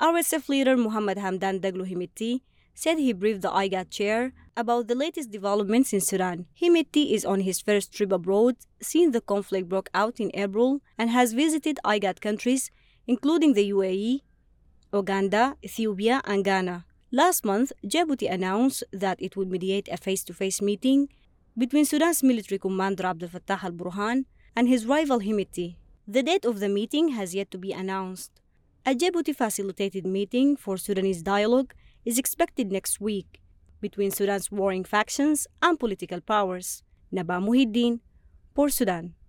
RSF leader Muhammad Hamdan Daglo Himiti said he briefed the IGAD chair about the latest developments in Sudan. Himiti is on his first trip abroad since the conflict broke out in April and has visited IGAD countries including the UAE, Uganda, Ethiopia, and Ghana. Last month, Djibouti announced that it would mediate a face-to-face meeting between Sudan's military commander Abdel Fattah al-Burhan and his rival Himiti. The date of the meeting has yet to be announced. A Djibouti-facilitated meeting for Sudanese dialogue is expected next week between Sudan's warring factions and political powers. Naba Muhiddin, Port Sudan.